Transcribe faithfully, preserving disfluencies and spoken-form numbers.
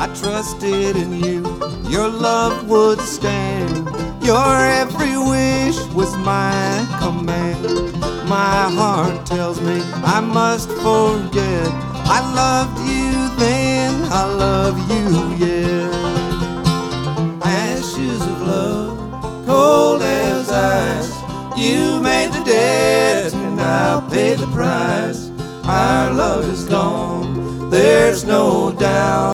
I trusted in you, your love would stand. Your every wish was my command. My heart tells me I must forget. I loved you then, I love you yet. Ashes of love, cold as ice. You made the debt and I'll pay the price. Our love is gone, there's no doubt.